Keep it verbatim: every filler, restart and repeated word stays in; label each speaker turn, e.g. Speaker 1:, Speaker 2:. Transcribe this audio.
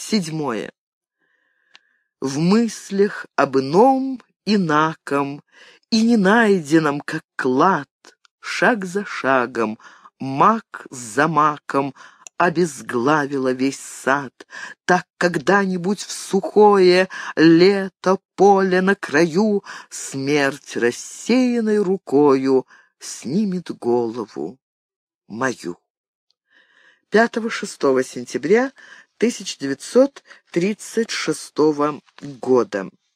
Speaker 1: Седьмое. В мыслях об ином инаком и не найденном, как клад, шаг за шагом, мак за маком обезглавила весь сад. Так когда-нибудь в сухое лето поле на краю смерть рассеянной рукою снимет голову мою. пятого-шестого сентября тысяча девятьсот тридцать шестого года.